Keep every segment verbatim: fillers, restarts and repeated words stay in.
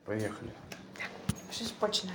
Поїхали. Що ж починати?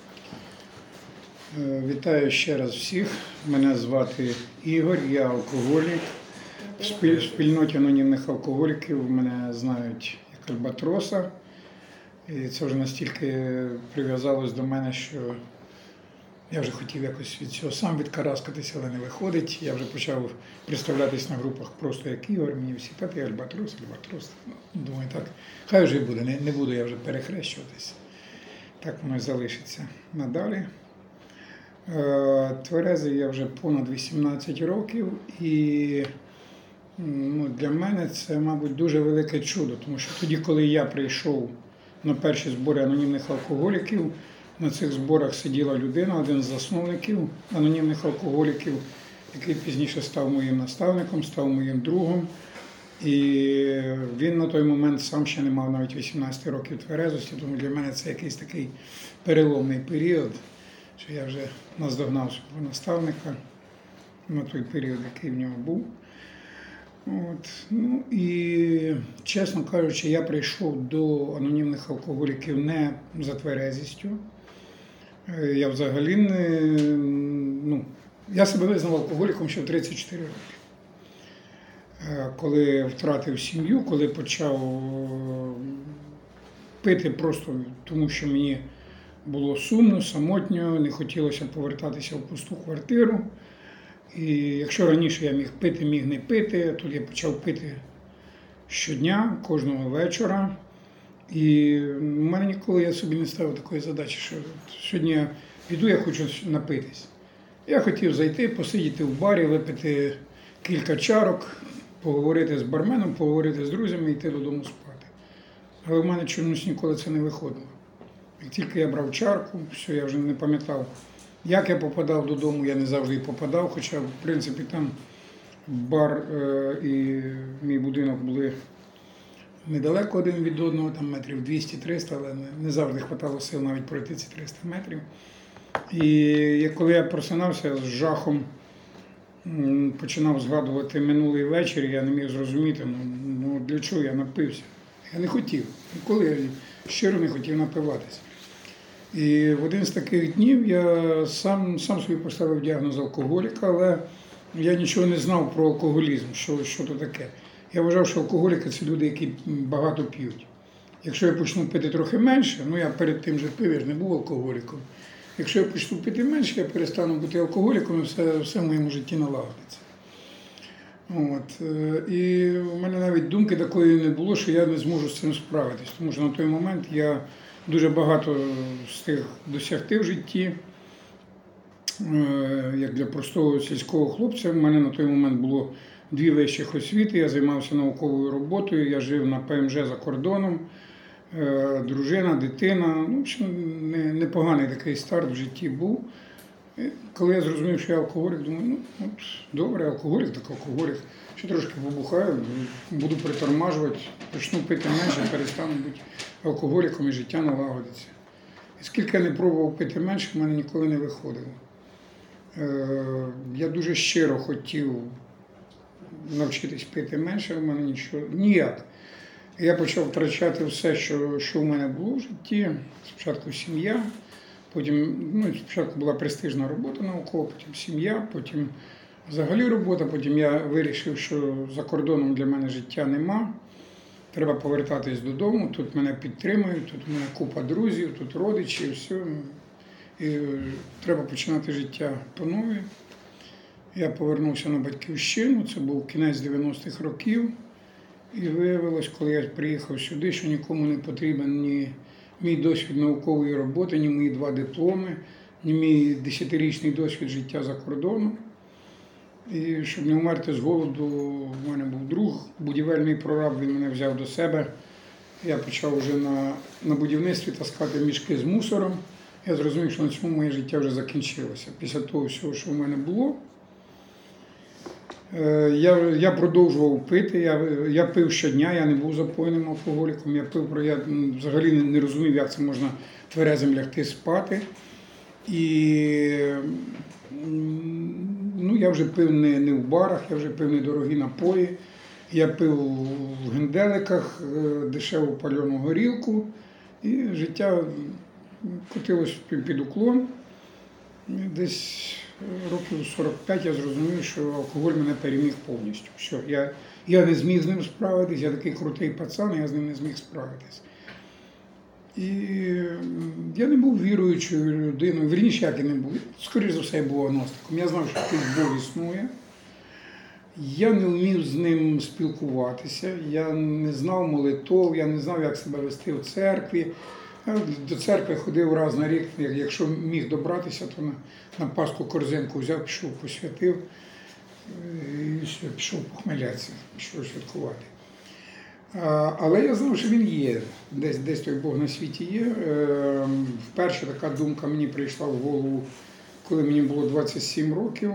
Вітаю ще раз всіх. Мене звати Ігор, я алкоголік. В спіль- в спільноті анонімних алкоголіків мене знають як Альбатроса. І це вже настільки прив'язалось до мене, що я вже хотів якось від цього сам відкараскатися, але не виходить. Я вже почав представлятись на групах просто як Ігор. Мені всі та ти Альбатрос, Альбатрос. Ну, думаю, так, хай вже буде, не, не буду я вже перехрещуватись. Так воно і залишиться надалі. Е, Тверезий я вже понад вісімнадцять років, і ну, для мене це, мабуть, дуже велике чудо, тому що тоді, коли я прийшов на перші збори анонімних алкоголіків, на цих зборах сиділа людина, один з засновників анонімних алкоголіків, який пізніше став моїм наставником, став моїм другом. І він на той момент сам ще не мав навіть вісімнадцять років тверезості, тому для мене це якийсь такий переломний період, що я вже наздогнав свого наставника на той період, який в нього був. От. Ну, і, чесно кажучи, я прийшов до анонімних алкоголіків не за тверезістю. Я взагалі не, ну, я себе визнав алкоголіком ще в тридцять чотири роки. Коли втратив сім'ю, коли почав пити просто тому, що мені було сумно, самотньо, не хотілося повертатися в пусту квартиру. І якщо раніше я міг пити, міг не пити, тут я почав пити щодня, кожного вечора. І в мене ніколи я собі не ставив такої задачі, що сьогодні я піду, я хочу напитись. Я хотів зайти, посидіти в барі, випити кілька чарок, поговорити з барменом, поговорити з друзями і йти додому спати. Але в мене чомусь ніколи це не виходило. Як тільки я брав чарку, все, я вже не пам'ятав, як я попадав додому, я не завжди і попадав, хоча, в принципі, там бар е, і мій будинок були недалеко один від одного, там метрів двісті-триста, але не, не завжди хватало сил навіть пройти ці триста метрів. І коли я просинався, я з жахом м, починав згадувати минулий вечір, я не міг зрозуміти, ну, ну для чого я напився. Я не хотів, ніколи я щиро не хотів напиватися. І в один з таких днів я сам, сам собі поставив діагноз алкоголіка, але я нічого не знав про алкоголізм, що, що то таке. Я вважав, що алкоголіки – це люди, які багато п'ють. Якщо я почну пити трохи менше, ну я перед тим же пив, я ж не був алкоголіком. Якщо я почну пити менше, я перестану бути алкоголіком і все, все в моєму житті налагодиться. От. І в мене навіть думки такої не було, що я не зможу з цим справитись, тому що на той момент я дуже багато встиг досягти в житті. Як для простого сільського хлопця, в мене на той момент було дві вищих освіти, я займався науковою роботою, я жив на ПМЖ за кордоном, дружина, дитина. Ну, в общем, непоганий такий старт в житті був. І коли я зрозумів, що я алкоголік, думаю, ну от, добре, алкоголік, так алкоголік. Ще трошки вибухаю, буду притормажувати, почну пити менше, перестану бути алкоголіком і життя налагодиться. І скільки я не пробував пити менше, в мене ніколи не виходило. Е, я дуже щиро хотів навчитись пити менше, в мене нічого, ніяк. Я почав втрачати все, що, що в мене було в житті. Спочатку сім'я, потім, ну, спочатку була престижна робота наукова, потім сім'я, потім взагалі робота, потім я вирішив, що за кордоном для мене життя нема. Треба повертатись додому, тут мене підтримують, тут у мене купа друзів, тут родичі, все. І треба починати життя по новій. Я повернувся на батьківщину, це був кінець дев'яностих років. І виявилось, коли я приїхав сюди, що нікому не потрібен ні мій досвід наукової роботи, ні мої два дипломи, ні мій десятирічний досвід життя за кордоном. І щоб не вмерти з голоду, в мене був друг, будівельний прораб, він мене взяв до себе. Я почав вже на, на будівництві таскати мішки з мусором. Я зрозумів, що на цьому моє життя вже закінчилося. Після того всього, що в мене було, я, я продовжував пити, я, я пив щодня, я не був запойним алкоголіком, я пив, я взагалі не, не розумів, як це можна тверезим лягти спати. І ну, я вже пив не, не в барах, я вже пив недорогі напої, я пив в генделиках дешеву пальону горілку, І життя котилось під уклон. Десь років сорок п'ять я зрозумів, що алкоголь мене переміг повністю. Все, я, я не зміг з ним справитись, я такий крутий пацан, я з ним не зміг справитись. І я не був віруючою людиною, вірніше, як я не був, скоріше за все, я був агностиком. Я знав, що якийсь Бог існує. Я не вмів з ним спілкуватися, я не знав молитов, я не знав, як себе вести в церкві. Я до церкви ходив раз на рік, якщо міг добратися, то на, на Пасху корзинку взяв, пішов, посвятив, і все, пішов похмелятися, пішов святкувати. А, але я знав, що він є, десь, десь той Бог на світі є. Е, вперше така думка мені прийшла в голову, коли мені було двадцять сім років.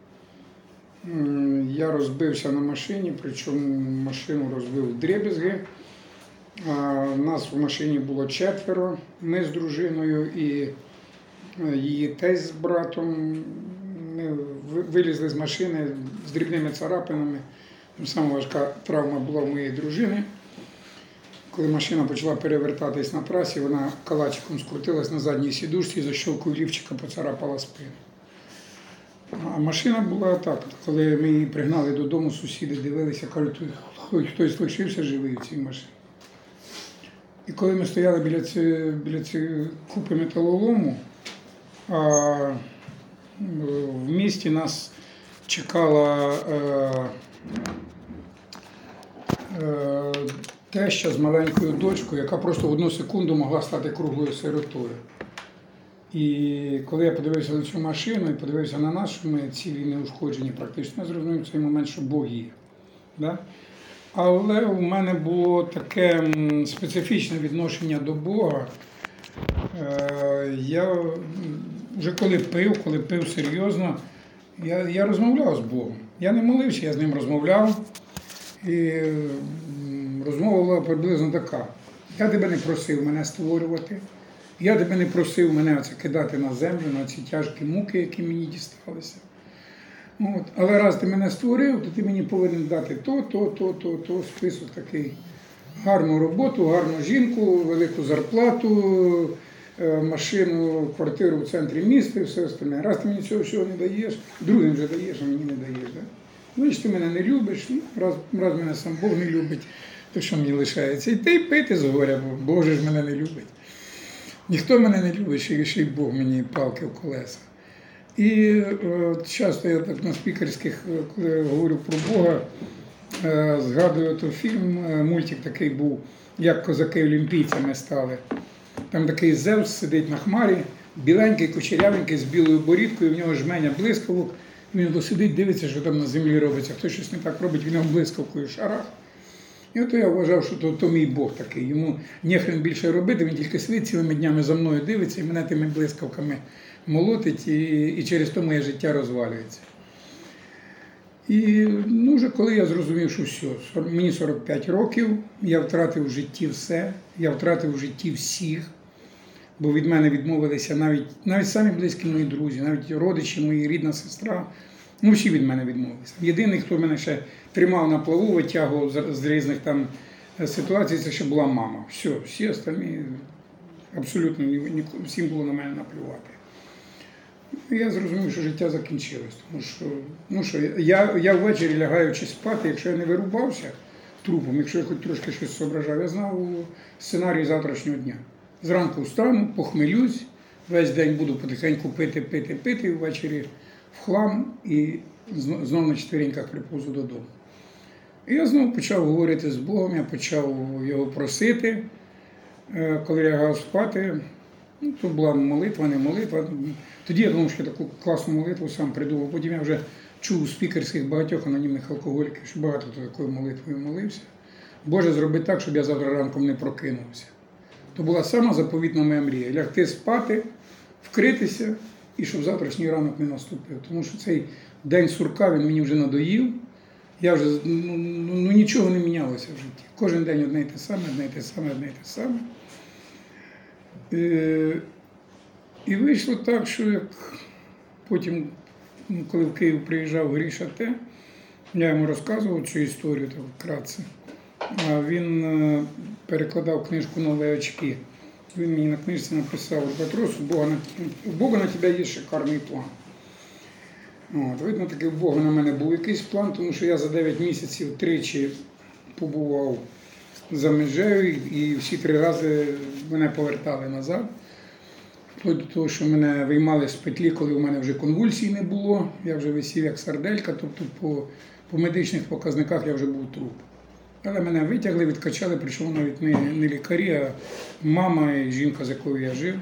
Я розбився на машині, причому машину розбив в дребезги. Нас в машині було четверо, ми з дружиною і її тесть з братом. Ми вилізли з машини з дрібними царапинами. Саме важка травма була в моєї дружини. Коли машина почала перевертатись на трасі, вона калачиком скрутилась на задній сідушці і за щелкою лівчика поцарапала спину. А машина була так, коли ми її пригнали додому, сусіди дивилися, кажуть, хтось лишився живий в цій машині. І коли ми стояли біля цієї, біля цієї купи металолому, а в місті нас чекала е, е, теща з маленькою дочкою, яка просто в одну секунду могла стати круглою сиротою. І коли я подивився на цю машину і подивився на нас, що ми цілі не ушкоджені практично, я зрозумів в цей момент, що Бог є. Да? Але у мене було таке специфічне відношення до Бога. Я вже коли пив, коли пив серйозно, я, я розмовляв з Богом. Я не молився, я з ним розмовляв. І розмова була приблизно така. Я тебе не просив мене створювати. Я тебе не просив мене оце кидати на землю, на ці тяжкі муки, які мені дісталися. От. Але раз ти мене створив, то ти мені повинен дати то, то, то, то, то, список такий. Гарну роботу, гарну жінку, велику зарплату, машину, квартиру в центрі міста і все остальне. Раз ти мені цього всього не даєш, другим вже даєш, а мені не даєш. Да? Значить, ти мене не любиш, раз, раз мене сам Бог не любить, то що мені лишається? І ти пити з горя, бо Бог же ж мене не любить. Ніхто мене не любить, ще й Бог мені палки в колеса. І е, часто я так на спікерських, коли говорю про Бога, е, згадую той фільм, е, мультик такий був, як козаки олімпійцями стали. Там такий Зевс сидить на хмарі, біленький, кучерявенький, з білою борідкою, в нього жменя блискавок. Він сидить, дивиться, що там на землі робиться. Хтось щось не так робить, він його блискавкою шарах. І от я вважав, що то, то мій Бог такий. Йому нехрен більше робити, він тільки сидить цілими днями за мною дивиться і мене тими блискавками молотить, і, і через то моє життя розвалюється. І ну, вже коли я зрозумів, що все, мені сорок п'ять років, я втратив в житті все, я втратив в житті всіх, бо від мене відмовилися навіть, навіть самі близькі мої друзі, навіть родичі, мої, рідна сестра, ну всі від мене відмовилися. Єдиний, хто мене ще тримав на плаву, витягував з, з різних там ситуацій, це ще була мама. Все, всі остальні, абсолютно всім було на мене наплювати. Я зрозумів, що життя закінчилось, тому що, ну що я, я ввечері лягаючи спати, якщо я не вирубався трупом, якщо я хоч трошки щось зображав, я знав сценарій завтрашнього дня. Зранку встану, похмелюсь, весь день буду потихеньку пити, пити, пити, ввечері в хлам і знову на четвереньках приповзу додому. І я знову почав говорити з Богом, я почав його просити, коли я лягав спати. Ну, то була молитва, не молитва. Тоді я думав, що я таку класну молитву сам придумав. Потім я вже чув у спікерських багатьох анонімних алкоголіків, що багато хто такою молитвою молився. Боже, зроби так, щоб я завтра ранком не прокинувся. То була сама заповітна моя мрія. Лягти спати, вкритися і щоб завтрашній ранок не наступив. Тому що цей день сурка, він мені вже надоїв. Я вже, ну, ну нічого не мінялося в житті. Кожен день одне й те саме, одне й те саме, одне й те саме. І вийшло так, що як потім, коли в Київ приїжджав Гріша Т, я йому розказував цю історію так вкратце. Він перекладав книжку «Нові очки» Він мені на книжці написав: Петрос, у Бога на, у Бога на тебе є шикарний план. От, видно, таки у Бога на мене був якийсь план, тому що я за дев'ять місяців тричі побував за межею, і всі три рази мене повертали назад. Вплоть до того, що мене виймали з петлі, коли у мене вже конвульсій не було, я вже висів як сарделька, тобто по, по медичних показниках я вже був труп. Але мене витягли, відкачали, причому навіть не, не лікарі, а мама і жінка, з якою я жив.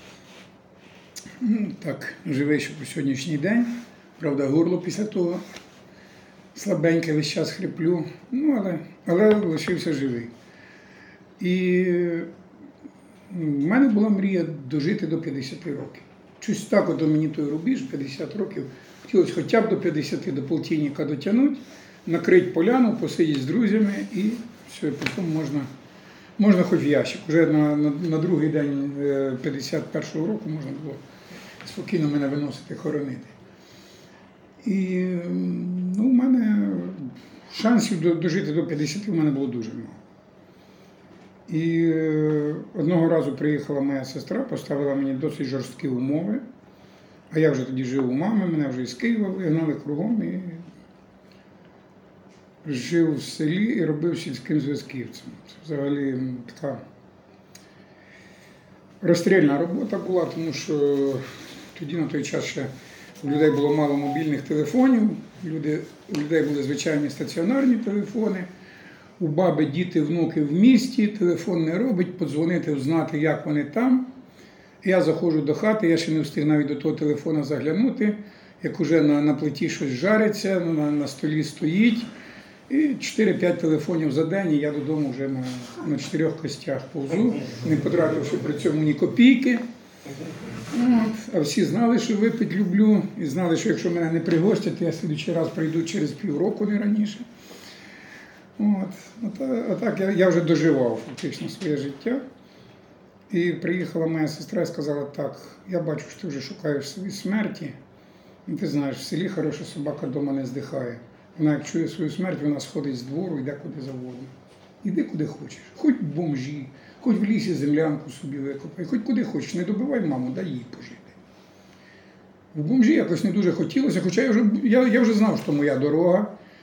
Ну, так, живий ще по сьогоднішній день. Правда, горло після того слабеньке, весь час хриплю, ну, але, але лишився живий. І в мене була мрія дожити до п'ятдесяти років. Щось так от мені той рубіж, п'ятдесят років, хотілося хоча б до п'ятдесяти, до полтинника дотягнути, накрити поляну, посидіти з друзями і все, потім можна, можна хоч в ящик. Уже на, на, на другий день п'ятдесят першого року можна було спокійно мене виносити, хоронити. І ну, у мене шансів дожити до п'ятдесяти в мене було дуже мало. І одного разу приїхала моя сестра, поставила мені досить жорсткі умови, а я вже тоді жив у мами, мене вже із Києва вигнали кругом і жив в селі і робив сільським зв'язківцем. Це взагалі така розстрільна робота була, тому що тоді на той час ще у людей було мало мобільних телефонів, люди, у людей були звичайні стаціонарні телефони, у баби діти, внуки в місті, телефон не робить, подзвонити, знати, як вони там. Я заходжу до хати, я ще не встиг навіть до того телефона заглянути, як уже на, на плиті щось жариться, на, на столі стоїть. І чотири-п'ять телефонів за день, і я додому вже на, на чотирьох костях повзу, не потративши при цьому ні копійки. От. А всі знали, що випити люблю, і знали, що якщо мене не пригостять, то я слідчий раз прийду через півроку, не раніше. От. А так я, я вже доживав фактично своє життя. І приїхала моя сестра і сказала: так, я бачу, що ти вже шукаєш собі смерті. І ти знаєш, в селі хороша собака вдома не здихає. Вона як чує свою смерть, вона сходить з двору, йде куди завгодно. Іди куди хочеш, хоч в бомжі, хоч в лісі землянку собі викопай, хоч куди хочеш, не добивай маму, дай їй пожити. В бомжі якось не дуже хотілося, хоча я вже, я, я вже знав, що моя дорога.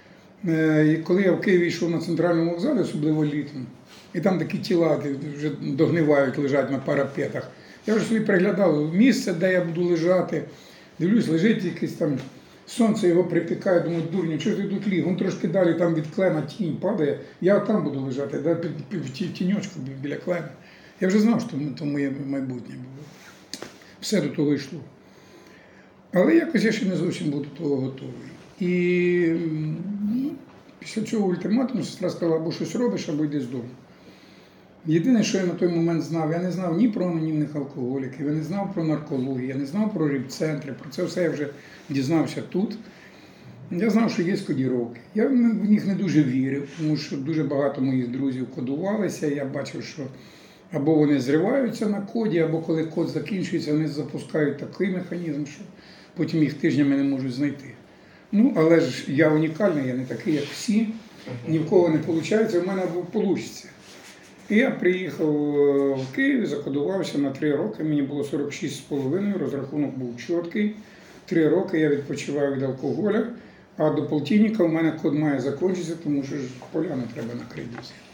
І коли я в Києві йшов на центральному вокзалі, особливо літом, і там такі тіла вже догнивають, лежать на парапетах, я вже собі приглядав місце, де я буду лежати, дивлюсь, лежить якийсь там, сонце його припікає, думаю, дурню, чого ж ти тут ліг? Он трошки далі там від клена тінь падає, я там буду лежати, да, під, під, в тіньочку біля клена. Я вже знав, що то моє майбутнє було. Все до того йшло. Але якось я ще не зовсім був до того готовий. І ну, після цього ультиматуму сестра сказала: або щось робиш, або йди з дому. Єдине, що я на той момент знав, я не знав ні про анонімних алкоголіків, я не знав про наркологію, я не знав про реп-центри, про це все я вже дізнався тут. Я знав, що є кодіровки. Я в них не дуже вірив, тому що дуже багато моїх друзів кодувалися, я бачив, що або вони зриваються на коді, або коли код закінчується, вони запускають такий механізм, що потім їх тижнями не можуть знайти. Ну, але ж я унікальний, я не такий, як всі, ні в кого не виходить, в мене вийде. І я приїхав в Київ, закодувався на три роки, мені було сорок шість з половиною, розрахунок був чіткий. Три роки я відпочивав від алкоголя, а до полтинника в мене код має закінчитися, тому що ж поляну треба накрити.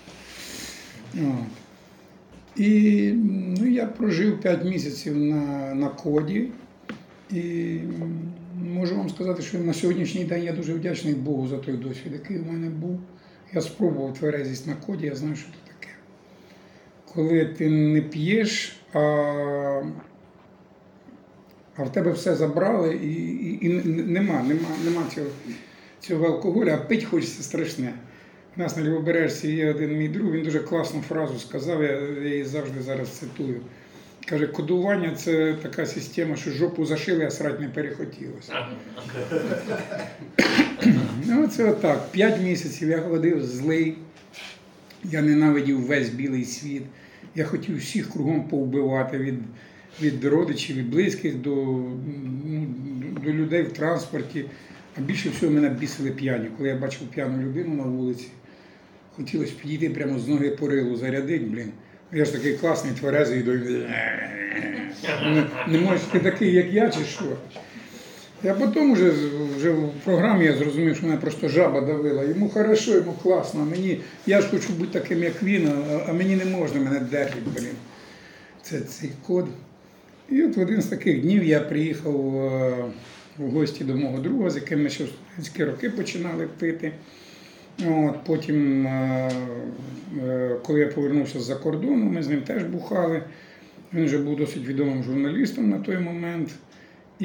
І ну, я прожив п'ять місяців на, на коді. І можу вам сказати, що на сьогоднішній день я дуже вдячний Богу за той досвід, який у мене був. Я спробував тверезість на коді, я знаю, що це таке. Коли ти не п'єш, а, а в тебе все забрали, і, і, і нема, нема, нема цього, цього алкоголю, а пить хочеться страшне. У нас на Лівобережці є один мій друг, він дуже класну фразу сказав, я її завжди зараз цитую. Каже, кодування – це така система, що жопу зашили, а срать не перехотілося. Ну, це отак. П'ять місяців я ходив злий, я ненавидів весь білий світ. Я хотів всіх кругом повбивати, від, від родичів, від близьких до, ну, до людей в транспорті. А більше всього мене бісили п'яні. Коли я бачив п'яну людину на вулиці, хотілося підійти прямо з ноги по рилу, зарядити, блін. Я ж такий класний, тверезий, і не, не можеш ти такий, як я, чи що? Я потім вже, вже в програмі я зрозумів, що мене просто жаба давила. Йому хорошо, йому класно, а мені, я ж хочу бути таким, як він, а, а мені не можна, мене держить, блін. Це цей код. І от в один з таких днів я приїхав в гості до мого друга, з яким ми ще в студентські роки починали пити. От, потім, коли я повернувся з-за кордону, ми з ним теж бухали. Він вже був досить відомим журналістом на той момент. І,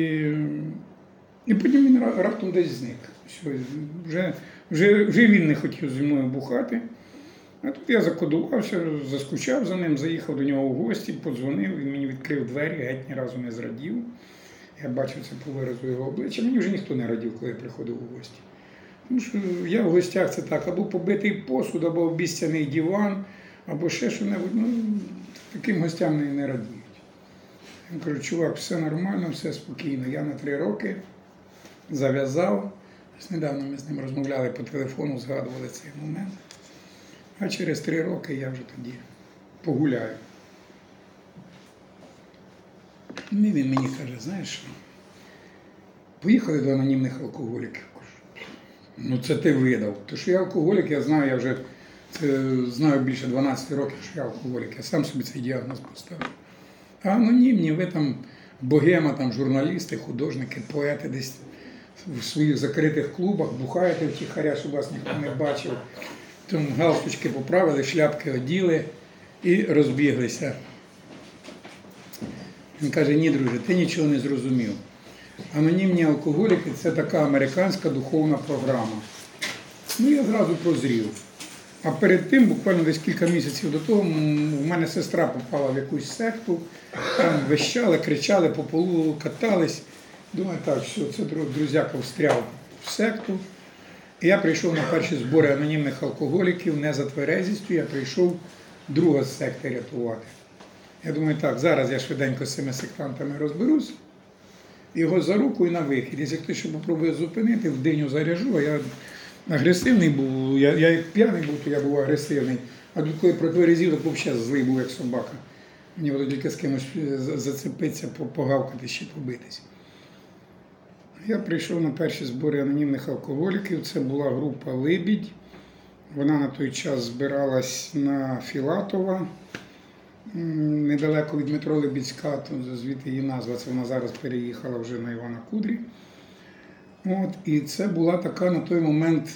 і потім він раптом десь зник. Все, вже, вже, вже він не хотів зі мною бухати. А тут я закодувався, заскучав за ним, заїхав до нього в гості, подзвонив, він мені відкрив двері, геть ні разу не зрадів. Я бачив це по виразу його обличчя. Мені вже ніхто не радів, коли я приходив у гості. Тому що я в гостях це так, або побитий посуд, або обіцяний диван, або ще що-небудь. Ну, таким гостям не, не радіють. Я кажу, чувак, все нормально, все спокійно. Я на три роки зав'язав. Недавно ми з ним розмовляли по телефону, згадували цей момент. А через три роки я вже тоді погуляю. І він мені каже, знаєш що, поїхали до анонімних алкоголіків. Ну це ти видав. Тому що я алкоголік, я знаю, я вже це, знаю більше дванадцяти років, що я алкоголік. Я сам собі цей діагноз поставив. А анонімні, ви там богема, там журналісти, художники, поети десь в своїх закритих клубах, бухаєте втіхаря, щоб вас ніхто не бачив. Там галстучки поправили, шляпки оділи і розбіглися. Він каже, ні, друже, ти нічого не зрозумів. Анонімні алкоголіки – це така американська духовна програма. Ну, я зразу прозрів. А перед тим, буквально десь кілька місяців до того, в мене сестра попала в якусь секту, там вищали, кричали, по полу катались. Думаю, так, все, це друзяка встряв в секту. І я прийшов на перші збори анонімних алкоголіків не за тверезістю, я прийшов друга з секти рятувати. Я думаю, так, зараз я швиденько з цими сектантами розберусь, його за руку і на вихід. Якщо хтось ще попробує зупинити, в диню заряжу, а я агресивний був, я, я як п'яний був, то я був агресивний. А тут коли протверезів, то взагалі злий був, як собака. Мені було тільки з кимось зацепитися, погавкати, ще побитись. Я прийшов на перші збори анонімних алкоголіків, це була група «Либідь». Вона на той час збиралась на Філатова, недалеко від метро Либідська, звідти її назва, це вона зараз переїхала вже на Івана Кудрі. От, і це була така на той момент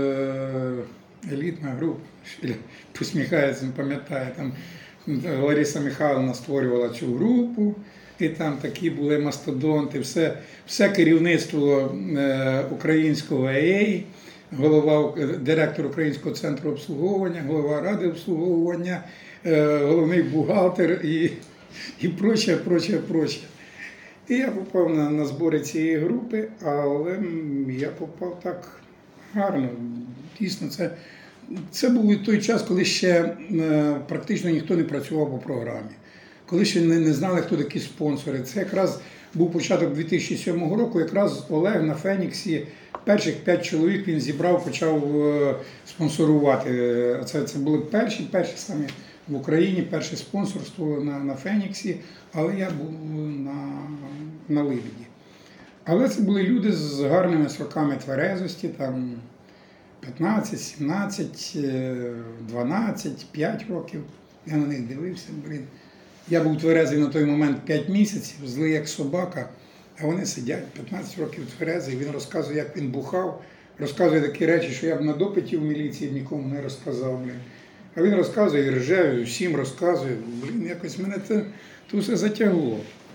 елітна група, посміхається, не пам'ятає, там Лариса Михайлівна створювала цю групу, і там такі були мастодонти, все, все керівництво українського ей ей, голова, директор Українського центру обслуговування, голова ради обслуговування, головний бухгалтер і, і проче, проче, проче. І я попав на, на збори цієї групи, але я попав так гарно. Дійсно, це, це був той час, коли ще е, практично ніхто не працював по програмі. Коли ще не, не знали, хто такі спонсори. Це якраз був початок дві тисячі сьомого року, якраз Олег на Феніксі, перших п'ять чоловік він зібрав, почав е, спонсорувати. Це, це були перші, перші самі в Україні, перше спонсорство на, на Феніксі, але я був на, на Либіді. Але це були люди з гарними сроками тверезості, там п'ятнадцять, сімнадцять, дванадцять, п'ять років. Я на них дивився, блін. Я був тверезий на той момент п'ять місяців, злий як собака, а вони сидять п'ятнадцять років тверезий. Він розказує, як він бухав, розказує такі речі, що я б на допиті в міліції нікому не розказав, блін. А він розказує і рже, всім розказує. Блін, якось мене це, це все затягло.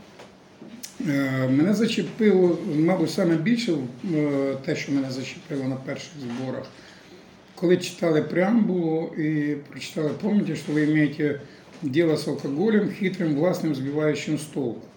Е, мене зачепило, мабуть, саме більше е, те, що мене зачепило на перших зборах. Коли читали преамбулу і прочитали, пам'ятаєте, що ви маєте діло з алкоголем, хитрим, власним, збиваючим з толку.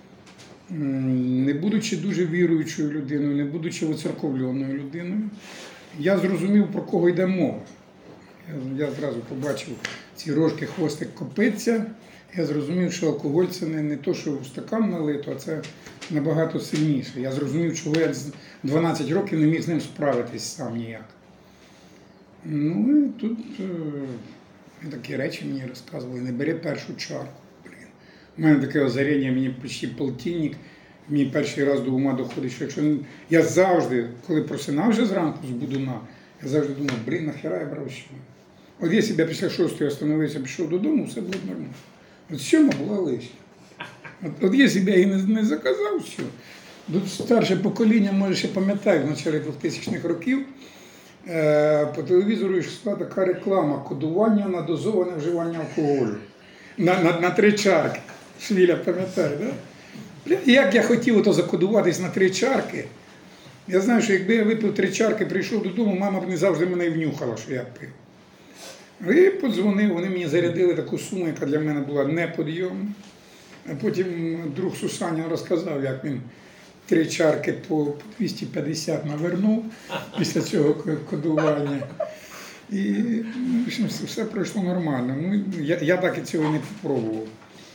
Не будучи дуже віруючою людиною, не будучи воцерковленою людиною, я зрозумів, про кого йде мова. Я, я зразу побачив ці рожки, хвостик, копиця. Я зрозумів, що алкоголь – це не, не то, що в стакан налито, а це набагато сильніше. Я зрозумів, чого я дванадцять років не міг з ним справитись сам ніяк. Ну і тут Він такі речі мені розказували, не бери першу чарку. Блін. У мене таке озаріння, мені почти полтинник, мені перший раз до ума доходить, що якщо я завжди, коли просинався зранку з будуна, я завжди думав, блін, нахера я брав що. От якщо б я після шостої остановився, пішов додому, все було б нормально. От сьома була лишня. От, от якщо б я її не, не заказав, все. Тут старше покоління, може, ще пам'ятаю, в початку двохтисячних років е, по телевізору йшла така реклама кодування на дозоване вживання алкоголю. На, на, на три чарки. Швіля пам'ятає, так? Да? Як я хотів ото закодуватись на три чарки, я знаю, що якби я випив три чарки, прийшов додому, мама б не завжди мене і внюхала, що я пив. І подзвонив, вони мені зарядили таку суму, яка для мене була неподйомна. А потім друг Сусаня розказав, як він три чарки по двісті п'ятдесят навернув після цього кодування. І ну, все пройшло нормально. Ну, я, я так і цього не спробував.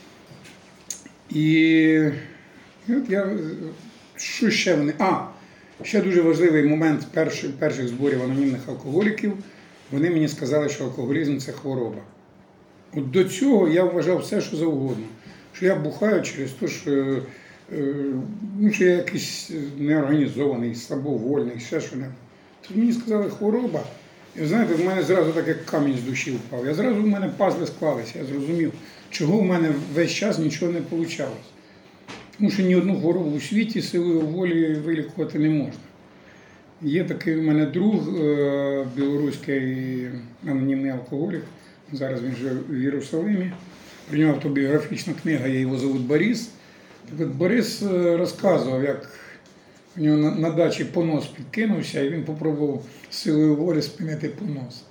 І, і от я, що ще вони? А, ще дуже важливий момент перших, перших зборів анонімних алкоголіків. Вони мені сказали, що алкоголізм – це хвороба. От до цього я вважав все, що завгодно. Що я бухаю через те, що, ну, що я якийсь неорганізований, слабовольний, ще що не. Тут мені сказали хвороба. І знаєте, в мене зразу так як камінь з душі впав. Я зразу в мене пазли склалися, я зрозумів, чого в мене весь час нічого не вийшло. Тому що ні одну хворобу у світі силою волі вилікувати не можна. Є такий у мене друг, білоруський анонімний алкоголік, зараз він живе в Єрусалимі. Про нього автобіографічна книга, я його зовут Борис. Так от Борис розказував, як у нього на, на дачі понос підкинувся, і він спробував силою волі спинити понос.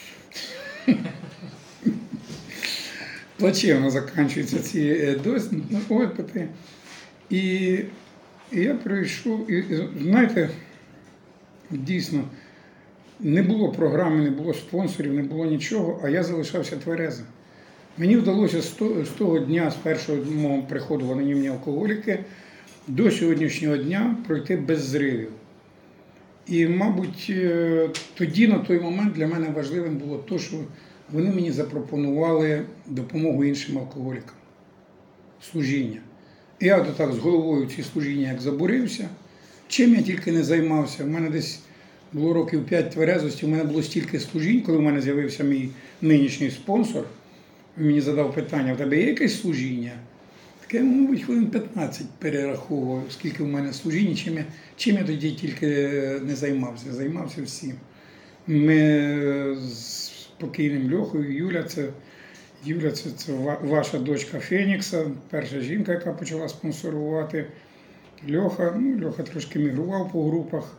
Плачевно закінчуються ці опити. І, і я прийшов, і знаєте, дійсно, не було програми, не було спонсорів, не було нічого, а я залишався тверезим. Мені вдалося з того дня, з першого мого приходу в анонімні алкоголіки, до сьогоднішнього дня пройти без зривів. І, мабуть, тоді, на той момент, для мене важливим було те, що вони мені запропонували допомогу іншим алкоголікам. Служіння. І я то так з головою в ці служіння як забурився. Чим я тільки не займався. У мене десь було років п'ять тверезості, у мене було стільки служінь, коли в мене з'явився мій нинішній спонсор. Він мені задав питання, в тебе є якесь служіння? Таке, мабуть, хвилин п'ятнадцять перераховував, скільки в мене служінь, чим я, чим я тоді тільки не займався. Займався всім. Ми з покійним Льохою, Юля, це, Юля, це, це ваша дочка Фенікса, перша жінка, яка почала спонсорувати. Льоха, ну, Льоха трошки мігрував по групах.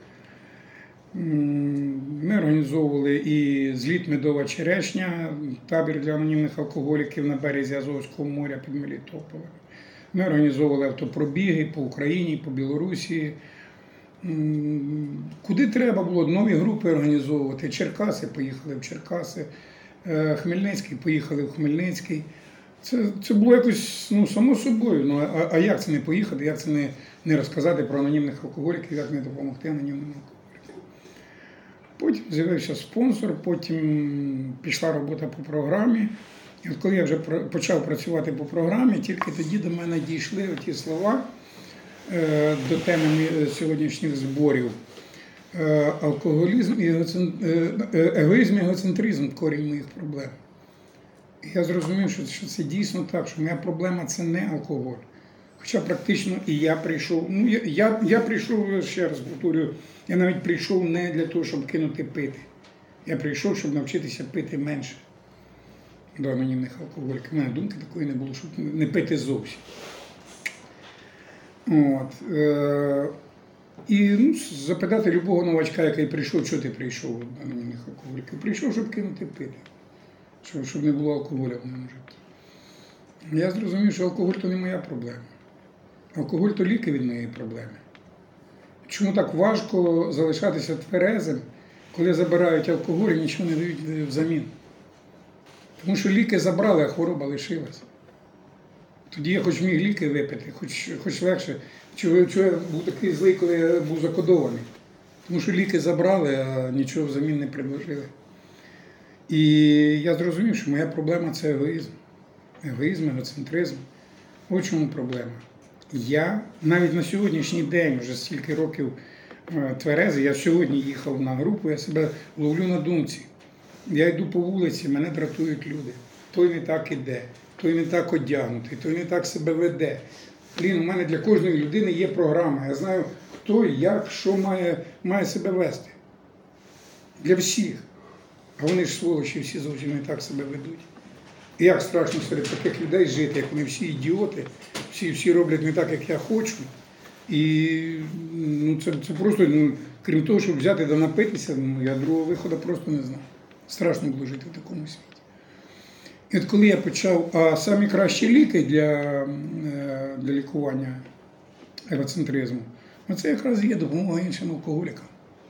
Ми організовували і зліт «Медова черешня», табір для анонімних алкоголіків на березі Азовського моря під Мелітополем. Ми організовували автопробіги по Україні, по Білорусі. Куди треба було нові групи організовувати. Черкаси поїхали в Черкаси, Хмельницький поїхали в Хмельницький. Це, це було якось, ну, само собою. Ну, а, а як це не поїхати, як це не, не розказати про анонімних алкоголіків, як не допомогти анонімним алкоголікам. Потім з'явився спонсор, потім пішла робота по програмі. І от коли я вже почав працювати по програмі, тільки тоді до мене дійшли ті слова е, до теми сьогоднішніх зборів. Е, алкоголізм, і егоїзм і егоцентризм – корінь моїх проблем. І я зрозумів, що, що це дійсно так, що моя проблема – це не алкоголь. Хоча практично і я прийшов, ну я, я, я прийшов, ще раз повторюю, я навіть прийшов не для того, щоб кинути пити. Я прийшов, щоб навчитися пити менше до анонімних алкоголіків. У мене думки такої не було, щоб не пити зовсім. От. Е- і ну, запитати любого новачка, який прийшов, що ти прийшов до анонімних алкоголіків. Прийшов, щоб кинути пити, щоб, щоб не було алкоголю в моєму житті. Я зрозумів, що алкоголь – то не моя проблема. Алкоголь – то ліки від моєї проблеми. Чому так важко залишатися тверезим, коли забирають алкоголь і нічого не дають взамін? Тому що ліки забрали, а хвороба лишилась. Тоді я хоч міг ліки випити, хоч, хоч легше. Чого, чого я був такий злий, коли я був закодований? Тому що ліки забрали, а нічого взамін не предложили. І я зрозумів, що моя проблема – це егоїзм. Егоїзм, егоцентризм. Ось чому проблема. Я навіть на сьогоднішній день, вже стільки років тверезий, я сьогодні їхав на групу, я себе ловлю на думці. Я йду по вулиці, мене дратують люди. Той не так іде, той не так одягнутий, той не так себе веде. Блін, у мене для кожної людини є програма. Я знаю, хто, як, що має, має себе вести. Для всіх. А вони ж, сволочі, всі зовсім не так себе ведуть. І як страшно серед таких людей жити, як вони всі ідіоти, всі, всі роблять не так, як я хочу. І ну, це, це просто, ну, крім того, щоб взяти да напитися, ну, я другого виходу просто не знаю. Страшно було жити в такому світі. І от коли я почав, а самі кращі ліки для, для лікування егоцентризму, це якраз є допомога іншим алкоголікам.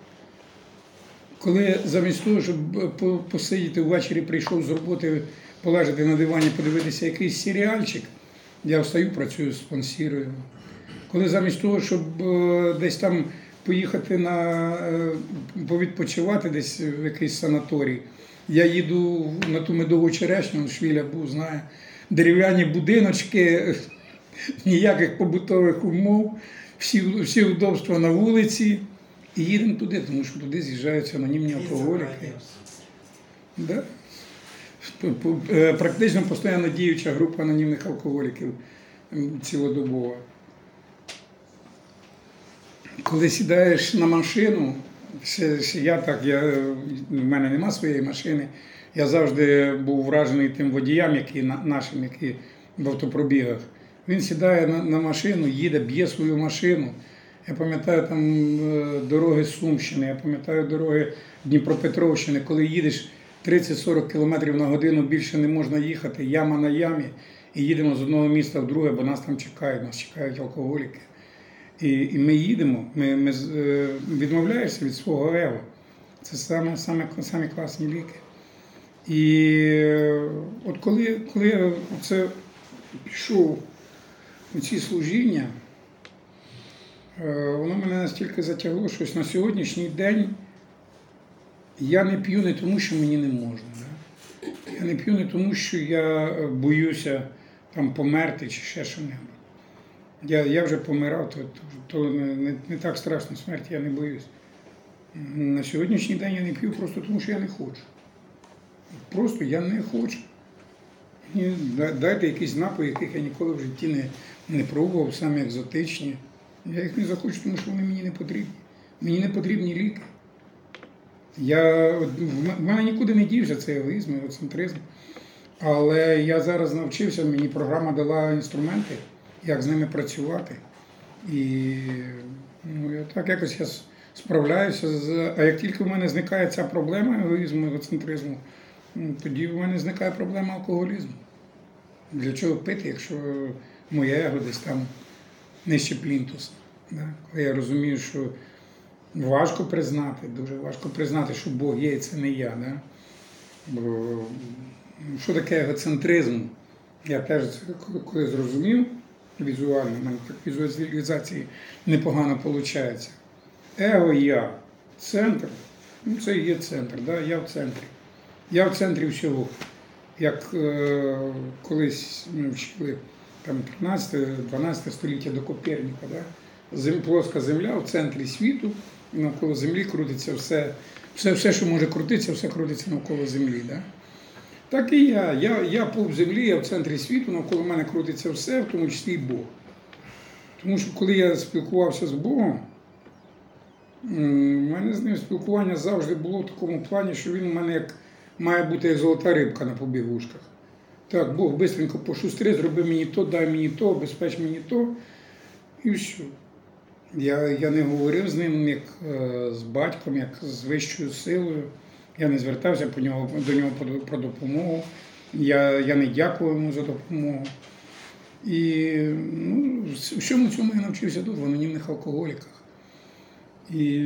Коли замість того, щоб посидіти ввечері, прийшов з роботи, полежати на дивані, подивитися якийсь серіальчик, я встаю, працюю з спонсірою. Коли замість того, щоб десь там поїхати на, повідпочивати десь в якийсь санаторій, я їду на ту медову черешню, Швіля був, знає, дерев'яні будиночки, ніяких побутових умов, всі, всі удобства на вулиці. І їдемо туди, тому що туди з'їжджаються анонімні алкоголіки. Да? Практично постійно діюча група анонімних алкоголіків цілодобова. Коли сідаєш на машину, ще, ще я так, я, в мене нема своєї машини, я завжди був вражений тим водіям, які, нашим, які в автопробігах. Він сідає на, на машину, їде, б'є свою машину. Я пам'ятаю там дороги Сумщини, я пам'ятаю дороги Дніпропетровщини, коли їдеш тридцять-сорок кілометрів на годину, більше не можна їхати, яма на ямі, і їдемо з одного міста в друге, бо нас там чекають, нас чекають алкоголіки. І, і ми їдемо, ми, ми відмовляєшся від свого его. Це саме, саме, самі класні ліки. І от коли, коли я це пішов у ці служіння, воно мене настільки затягло, що на сьогоднішній день я не п'ю не тому, що мені не можна. Да? Я не п'ю не тому, що я боюся там померти чи ще що-небудь. Я, я вже помирав, то, то, то не, не так страшно смерті, я не боюсь. На сьогоднішній день я не п'ю просто тому, що я не хочу. Просто я не хочу. Мені дайте якісь напої, яких я ніколи в житті не, не пробував, самі екзотичні. Я їх не захочу, тому що вони мені не потрібні. Мені не потрібні ліки. Я, в мене нікуди не дівся цей егоїзм, егоцентризм. Але я зараз навчився, мені програма дала інструменти, як з ними працювати. І ну, я так якось я справляюся. З... А як тільки в мене зникає ця проблема егоїзму, егоцентризму, тоді в мене зникає проблема алкоголізму. Для чого пити, якщо моє его десь там нижче плінтуса. Да? Коли я розумію, що важко признати, дуже важко признати, що Бог є і це не я. Да? Бо що таке егоцентризм? Я теж коли зрозумів візуально, в мене так візуалізації непогано виходить. Его я, центр, ну це і є центр, да? Я в центрі. Я в центрі всього. Як е, колись ми вчили там тринадцяте-дванадцяте століття до Коперніка, да? Зем, плоска земля в центрі світу, і навколо землі крутиться все, все, все, що може крутитися, все крутиться навколо землі. Да? Так і я. я. Я пуп землі, я в центрі світу, навколо мене крутиться все, в тому числі і Бог. Тому що коли я спілкувався з Богом, у мене з ним спілкування завжди було в такому плані, що він у мене як має бути як золота рибка на побігушках. Так, Бог бистренько пошустри, зроби мені то, дай мені то, обезпеч мені то. І все. Я, я не говорив з ним як е, з батьком, як з вищою силою. Я не звертався по нього, до нього про допомогу. Я, я не дякував йому за допомогу. І ну, всьому цьому я навчився тут, в анонімних алкоголіках. І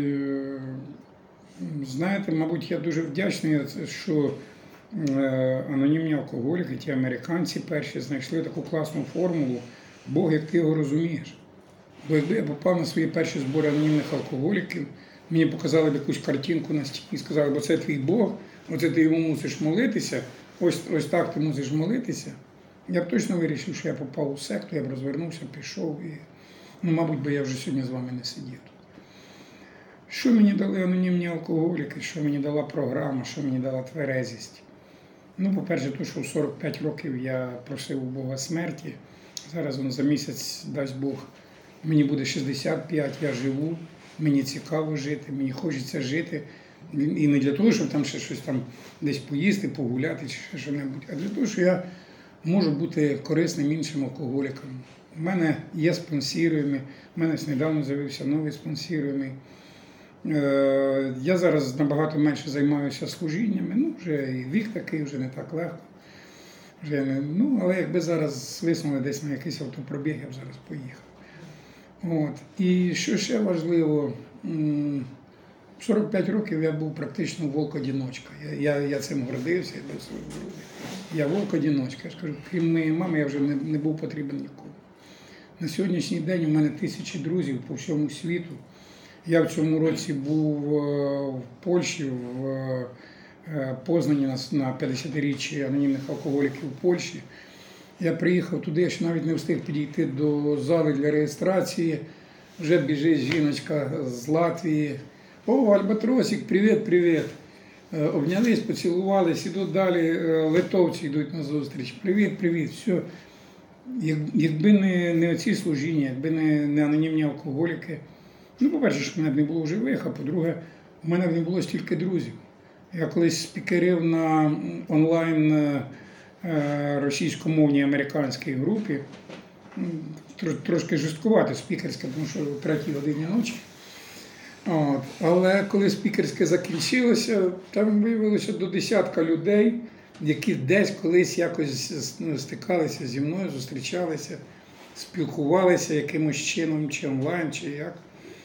знаєте, мабуть, я дуже вдячний, що анонімні алкоголіки, ті американці перші, знайшли таку класну формулу «Бог, як ти його розумієш». Бо якби я попав на свої перші збори анонімних алкоголіків, мені показали б якусь картинку на стіні і сказали, бо це твій Бог, оце ти йому мусиш молитися, ось, ось так ти мусиш молитися, я б точно вирішив, що я попав у секту, я б розвернувся, пішов і, ну, мабуть, би я вже сьогодні з вами не сидів тут. Що мені дали анонімні алкоголіки, що мені дала програма, що мені дала тверезість? Ну, по-перше, то, що в сорок п'ять років я просив у Бога смерті. Зараз он за місяць, дасть Бог, мені буде шістдесят п'ять, я живу, мені цікаво жити, мені хочеться жити. І не для того, щоб там ще щось там десь поїсти, погуляти чи ще що-небудь, а для того, що я можу бути корисним іншим алкоголікам. У мене є спонсоруємі, у мене недавно з'явився новий спонсоруємий. Я зараз набагато менше займаюся служіннями, ну вже і вік такий, вже не так легко. Вже не, ну, але якби зараз висунули десь на якийсь автопробіг, я б зараз поїхав. От. І що ще важливо, в сорок п'ять років я був практично вовк-одіночка. Я, я, я цим гордився, я був своїм друзем. Я вовк-одіночка. Я ж кажу, крім моєї мами, я вже не, не був потрібен нікому. На сьогоднішній день у мене тисячі друзів по всьому світу. Я в цьому році був в Польщі, в Познані на п'ятдесятиріччя анонімних алкоголіків в Польщі. Я приїхав туди, я ще навіть не встиг підійти до зали для реєстрації. Вже біжить жіночка з Латвії. О, Альбатросик, привіт, привіт. Обнялись, поцілувались, ідуть далі, литовці йдуть на зустріч. Привіт, привіт, все. Якби не, не оці служіння, якби не, не анонімні алкоголіки, ну, по-перше, що в мене б не було в живих, а по-друге, в мене б не було стільки друзів. Я колись спікерив на онлайн російськомовній американській групі, трошки жорсткувати спікерське, тому що в третій годині ночі. От. Але коли спікерське закінчилося, там виявилося до десятка людей, які десь колись якось стикалися зі мною, зустрічалися, спілкувалися якимось чином, чи онлайн, чи як.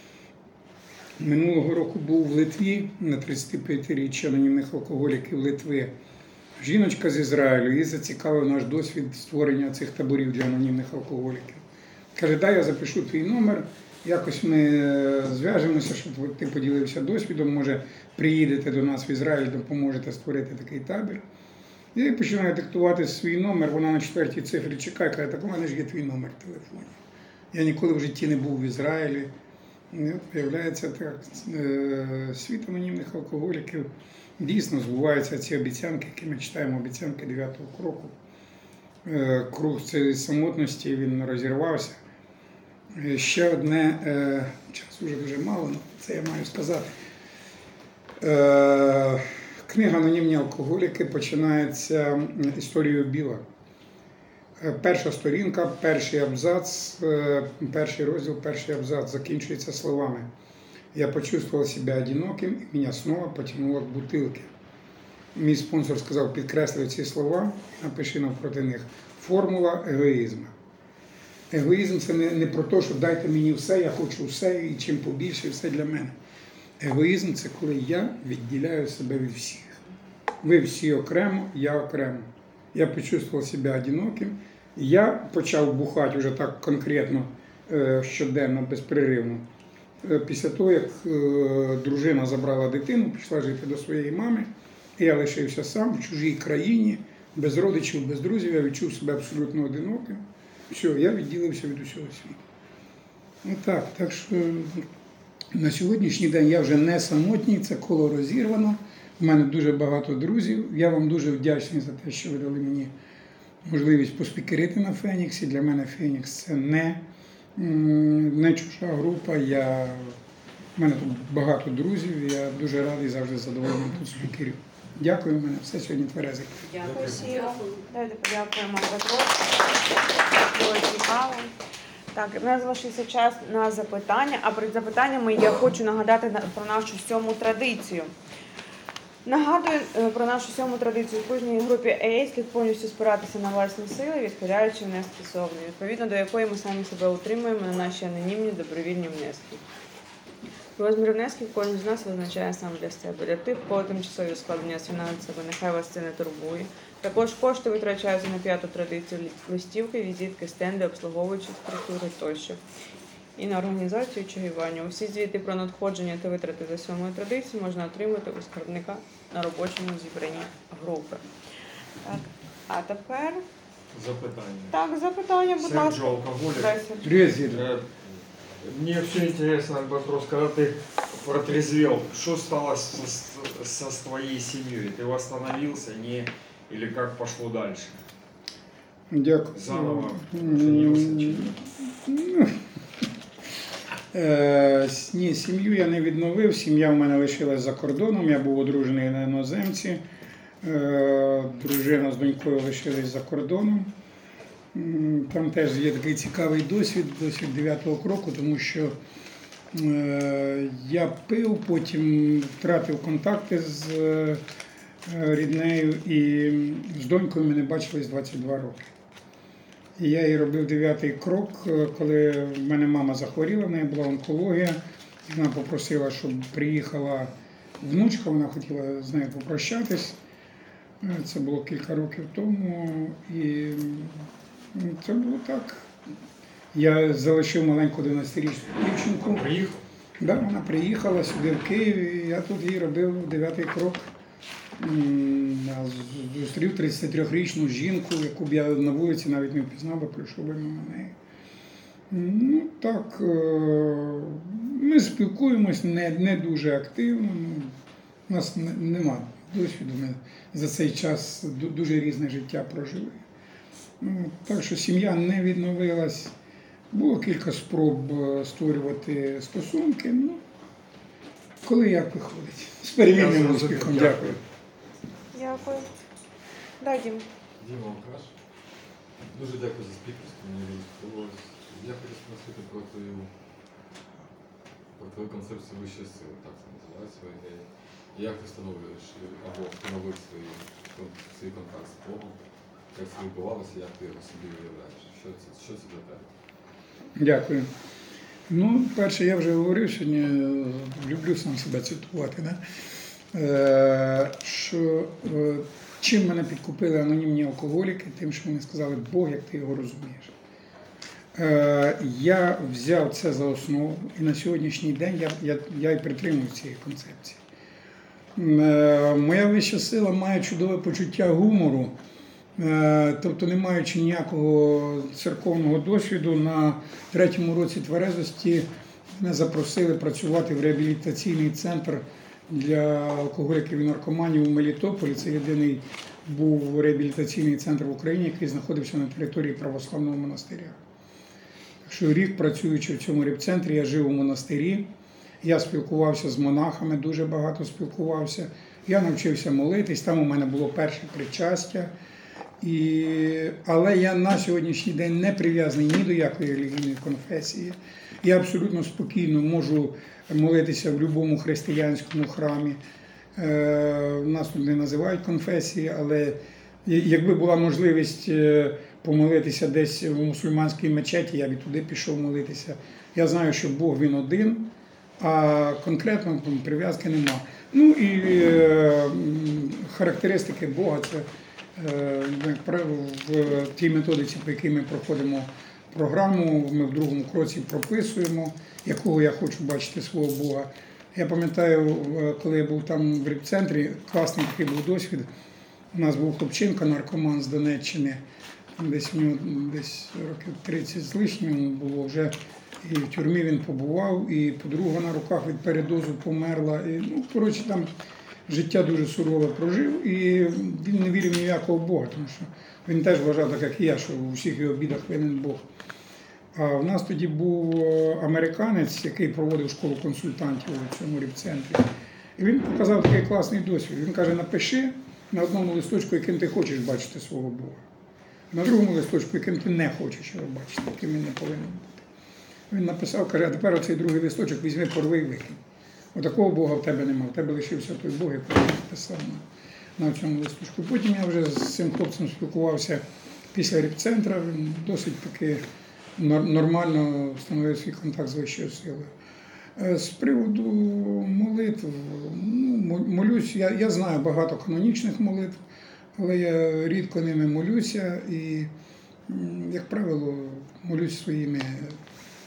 Минулого року був в Литві на тридцятип'ятиріччя анонімних алкоголіків Литви. Жіночка з Ізраїлю, її зацікавив наш досвід створення цих таборів для анонімних алкоголіків. Каже, дай я запишу твій номер, якось ми зв'яжемося, щоб ти поділився досвідом, може приїдете до нас в Ізраїль, допоможете створити такий табір. І я починаю диктувати свій номер, вона на четвертій цифрі чекає, каже, так у мене ж є твій номер в телефоні. Я ніколи в житті не був в Ізраїлі. І от виявляється так, світ анонімних алкоголіків, дійсно збуваються ці обіцянки, які ми читаємо, обіцянки дев'ятого кроку. Круг цієї самотності, він розірвався. Ще одне, часу вже дуже мало, але це я маю сказати. Книга «Анонімні алкоголіки» починається історією Біла. Перша сторінка, перший абзац, перший розділ, перший абзац закінчується словами. Я почувствовал себя одиноким, и меня снова потянуло к бутылке. Мій спонсор сказав, підкреслюй ці слова, напиши навпроти них. Формула егоїзму. Егоїзм – це не, не про те, що дайте мені все, я хочу все, і чим побільше, все для мене. Егоїзм – це коли я відділяю себе від всіх. Ви всі окремо, я окремо. Я почувствував себе одиноким. Я почав бухати вже так конкретно, щоденно, безперервно. Після того, як дружина забрала дитину, пішла жити до своєї мами, і я лишився сам в чужій країні, без родичів, без друзів, я відчув себе абсолютно одиноким. Все, я відділився від усього світу. Отак, так що на сьогоднішній день я вже не самотній, це коло розірвано. У мене дуже багато друзів. Я вам дуже вдячний за те, що ви дали мені можливість поспікерити на Феніксі. Для мене Фенікс – це не, не чужа група. Я, у мене тут багато друзів, я дуже радий завжди задоволенням тут спікерів. Дякую, у мене все сьогодні тверезий. Дякую всім. Давайте подякуємо Петро. Було цікаво. Так, у нас залишився час на запитання, а перед запитаннями я хочу нагадати про нашу сьому традицію. Нагадую про нашу сьому традицію. В кожній групі ей ей слід повністю спиратися на власні сили, відхиляючи внески зовні, відповідно до якої ми самі себе утримуємо на наші анонімні добровільні внески. Розмір внесків кожен з нас визначає сам для себе. Для тих, кого тимчасові складення фінансові, нехай вас це не турбує. Також кошти витрачаються на п'яту традицію листівки, візитки, стенди, обслуговуючі структури тощо. і на організацію чаювання. Усі звіти про надходження та витрати за сьомою традицією можна отримати у скарбника на робочому зібранні групи. Так, а тепер Запитання. так, запитання, будь Серджо, ласка. алкоголик. Здрасте. Привіт, Зіда. Э, Мне все интересно вопрос, когда ты протрезвел, что стало со, со, с твоей семьей? Ты восстановился, не, или как пошло дальше? Дякую. Заново М, женился, чи ну, е, с- Ні, сім'ю я не відновив. Сім'я в мене лишилась за кордоном. Я був одружений на іноземці. Е, Дружина з донькою лишились за кордоном. М, Там теж є такий цікавий досвід, досвід дев'ятого кроку, тому що е, я пив, потім втратив контакти з е, ріднею і з донькою ми не бачились двадцять два роки. І я їй робив дев'ятий крок, е, коли в мене мама захворіла, в неї була онкологія. І вона попросила, щоб приїхала внучка, вона хотіла з нею попрощатись. Е, Це було кілька років тому. І м, це було так. Я залишив маленьку одинадцятирічну дівчинку. приїхав? Да, вона приїхала сюди в Київ, і я тут їй робив дев'ятий крок. М, я з- Зустрів тридцятитрирічну жінку, яку б я на вулиці навіть не впізнав, би прийшов би мимо неї. Ну так, е, ми спілкуємось не, не дуже активно. Ну, у нас не- нема досвіду. Ми за цей час ду- дуже різне життя прожили. Ну, так що сім'я не відновилась. Було кілька спроб е, створювати стосунки. Ну, коли як виходить. З перемінним Я успіхом. зрозумів. Дякую. Дякую. Да, Дім. Діма Алкаш. Дуже дякую за спікерство. Мені дуже сподобалось. Я хочу спросити про твою, про твою концепцію вищої сили, так це називається своя ідея. І як ти встановлюєш або встановив свій, свій контакт з Богом, як це відбувалося, як ти його собі уявляєш? Що це, що це для тебе? Дякую. Ну, перше, я вже говорив сьогодні, е, люблю сам себе цитувати, да? е, що е, чим мене підкупили анонімні алкоголіки, тим, що вони сказали, Бог, як ти його розумієш. Е, я взяв це за основу, і на сьогоднішній день я, я, я і притримую цієї концепції. Е, моя вища сила має чудове почуття гумору. Е, Тобто, не маючи ніякого церковного досвіду, на третьому році тверезості мене запросили працювати в реабілітаційний центр для алкоголіків і наркоманів у Мелітополі. Це єдиний був реабілітаційний центр в Україні, який знаходився на території православного монастиря. Так що рік, працюючи в цьому репцентрі, я жив у монастирі. Я спілкувався з монахами, дуже багато спілкувався. Я навчився молитись, там у мене було перше причастя. І, але я на сьогоднішній день не прив'язаний ні до якої релігійної конфесії. Я абсолютно спокійно можу молитися в будь-якому християнському храмі. Е, нас тут не називають конфесії, але якби була можливість е, помолитися десь в мусульманській мечеті, я б і туди пішов молитися. Я знаю, що Бог Він один, а конкретно там прив'язки нема. Ну і е, м, характеристики Бога – це Е, як правило, в тій методиці, по якій ми проходимо програму, ми в другому кроці прописуємо, якого я хочу бачити свого Бога. Я пам'ятаю, е, коли я був там в репцентрі, класний такий був досвід. У нас був хлопчинка, наркоман з Донеччини, там десь у нього десь років тридцять з лишнім було вже, і в тюрмі він побував, і подруга на руках від передозу померла. І, ну, коротше, там життя дуже сурове прожив, і він не вірив ніякого Бога, тому що він теж вважав, так як і я, що у всіх його бідах винен Бог. А в нас тоді був американець, який проводив школу консультантів у цьому репцентрі. І він показав такий класний досвід. Він каже, напиши на одному листочку, яким ти хочеш бачити свого Бога. На другому листочку, яким ти не хочеш його бачити, яким він не повинен бути. Він написав, каже, а тепер оцей другий листочок візьми, порви і викинь. Отакого Бога в тебе немає, в тебе лишився той Бог, який я написав на, на цьому листочку. Потім я вже з цим хлопцем спілкувався після репцентра, він досить таки нормально встановив свій контакт з вищою силою. З приводу молитв, ну, молюсь, я, я знаю багато канонічних молитв, але я рідко ними молюся і, як правило, молюсь своїми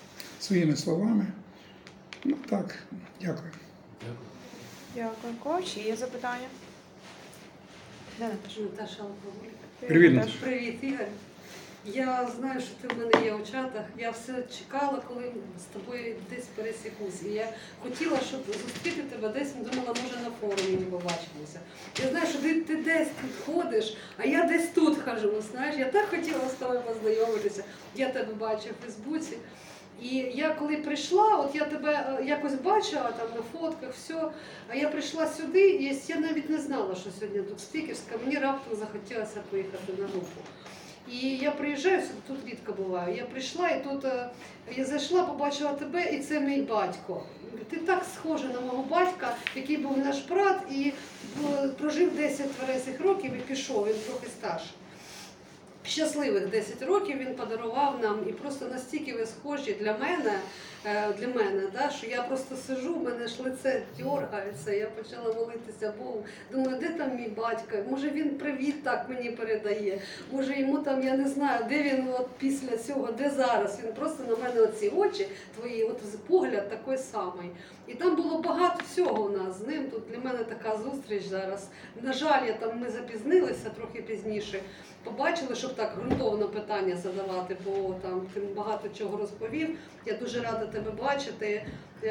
своїми словами. Ну так, дякую. Дякую. Дякую. Кого ще є запитання? Да, Наташа. Наташа Алкоголь. Привіт, Наташа. Наташа. Привіт, Ігор. Я знаю, що ти в мене є у чатах. Я все чекала, коли з тобою десь пересікусь. І я хотіла, щоб зустріти тебе десь, думала, може на форумі не побачимося. Я знаю, що ти, ти десь тут ходиш, а я десь тут хожу. Знаєш, я так хотіла з тобою познайомитися. Я тебе бачу в Фейсбуці. І я коли прийшла, от я тебе е, якось бачила там на фотках, все, а я прийшла сюди, і я навіть не знала, що сьогодні тут спікерська, мені раптом захотілося поїхати на групу. І я приїжджаю, тут рідко буваю, я прийшла і тут, е, я зайшла, побачила тебе, і це мій батько. Ти так схожа на мого батька, який був наш брат, і е, прожив десять тверезих років і пішов, він трохи старший. Щасливих десять років він подарував нам, і просто настільки ви схожі для мене, для мене, да, що я просто сижу, в мене ж лице дергається, я почала молитися Богу. Думаю, де там мій батько? Може він привіт так мені передає, може йому там, я не знаю, де він от після цього, де зараз. Він просто на мене оці очі, твої, от погляд такий самий. І там було багато всього у нас з ним, тут для мене така зустріч зараз. На жаль, я там, ми запізнилися трохи пізніше. Побачили, щоб так ґрунтовно питання задавати, бо там ти багато чого розповів. Я дуже рада тебе бачити.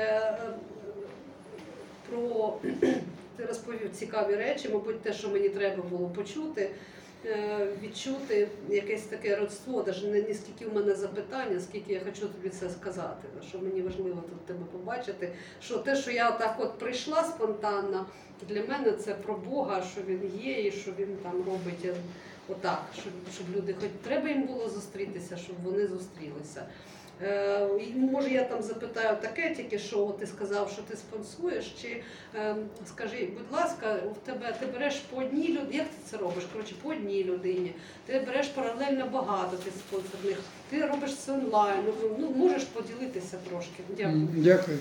Про ти розповів цікаві речі, мабуть, те, що мені треба було почути, відчути якесь таке родство, навіть не скільки в мене запитання, скільки я хочу тобі це сказати, що мені важливо тут тебе побачити, що те, що я так от прийшла спонтанно, для мене це про Бога, що Він є і що Він там робить. Отак, щоб, щоб люди, хоч треба їм було зустрітися, щоб вони зустрілися. Е, і, може, я там запитаю таке тільки, що ти сказав, що ти спонсуєш, чи е, скажи, будь ласка, в тебе ти береш по одній людині, як ти це робиш? Коротше, по одній людині, ти береш паралельно багато тих спонсорних, ти робиш це онлайн, ну, можеш поділитися трошки. Дякую. Дякую.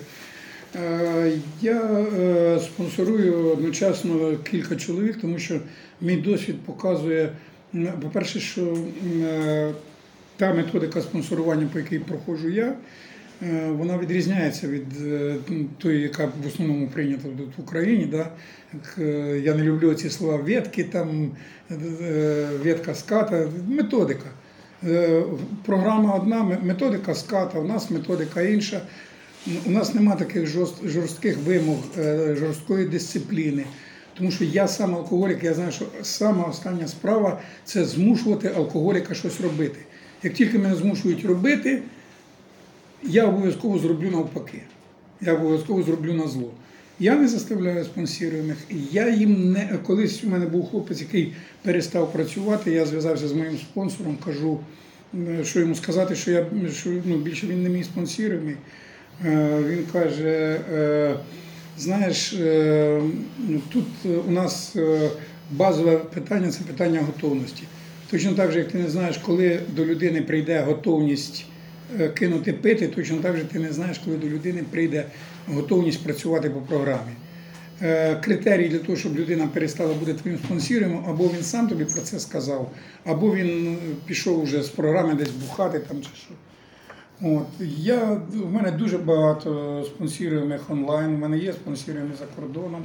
Я спонсорую одночасно кілька чоловік, тому що мій досвід показує, по-перше, що та методика спонсорування, по якій проходжу я, вона відрізняється від тої, яка в основному прийнята в Україні. Да? Я не люблю ці слова ветки, там, ветка ската, методика. Програма одна, методика ската, у нас методика інша. У нас немає таких жорстких вимог, жорсткої дисципліни. Тому що я сам алкоголік, я знаю, що сама остання справа – це змушувати алкоголіка щось робити. Як тільки мене змушують робити, я обов'язково зроблю навпаки. Я обов'язково зроблю на зло. Я не заставляю спонсоруємих. Я їм не... Колись у мене був хлопець, який перестав працювати, я зв'язався з моїм спонсором, кажу, що йому сказати, що, я, що ну, більше він не мій спонсоруємий. Він каже, знаєш, тут у нас базове питання – це питання готовності. Точно так же, як ти не знаєш, коли до людини прийде готовність кинути пити, точно так же ти не знаєш, коли до людини прийде готовність працювати по програмі. Критерій для того, щоб людина перестала бути твоїм спонсором, або він сам тобі про це сказав, або він пішов вже з програми десь бухати там чи що. От, я, в мене дуже багато спонсоруємих онлайн, у мене є спонсоруємі за кордоном.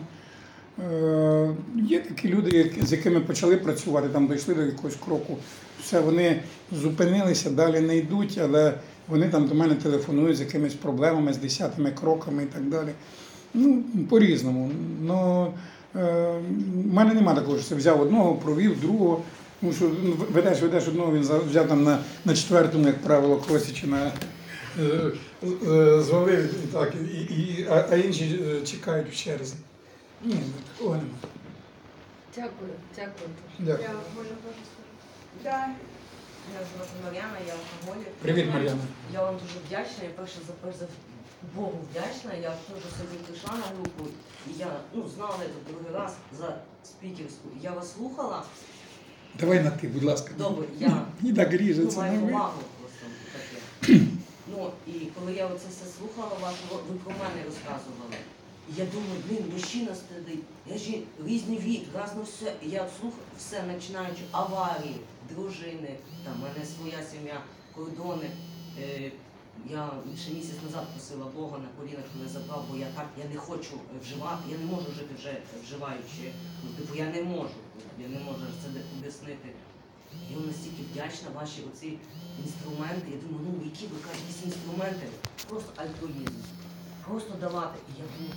Е, є такі люди, з якими почали працювати, там дійшли до якогось кроку. Все, вони зупинилися, далі не йдуть, але вони там до мене телефонують з якимись проблемами, з десятими кроками і так далі. Ну, по-різному. Но е, в мене немає такого, що взяв одного, провів другого. Тому що ведеш, ведеш одного, він взяв там на, на четвертому, як правило, кросі чи на е, е, звалив і так, і, і, а, а інші чекають в черзі. Ні, такого немає. Дякую, дякую. Дякую. Да. Мене звати Мар'яна, я алкоголік. Привіт, Мар'яна. Я вам дуже вдячна, я перше за перш за Богу вдячна. Я теж собі прийшла на групу, і я ну, знала це другий раз за спікерську. Я вас слухала. Давай на ти, будь ласка. Добре, я І так ріжеться. маю Ну, увагу просто таке. Ну, і коли я оце все слухала вас, ви про мене розказували. І я думаю, блін, мужчина сидить, я ж різний вік, разно все. І я слухаю все, починаючи аварії, дружини, там, в мене своя сім'я, кордони, е, Я більше місяць назад просила Бога на колінах, мене забрав, бо я так, я не хочу вживати, я не можу жити вже вживаючи. Ну, типу, я не можу, я не можу це об'яснити. Я вам настільки вдячна, ваші оці інструменти. Я думаю, ну які ви кажете інструменти? Просто альтруїзм. Просто давати. І я думаю,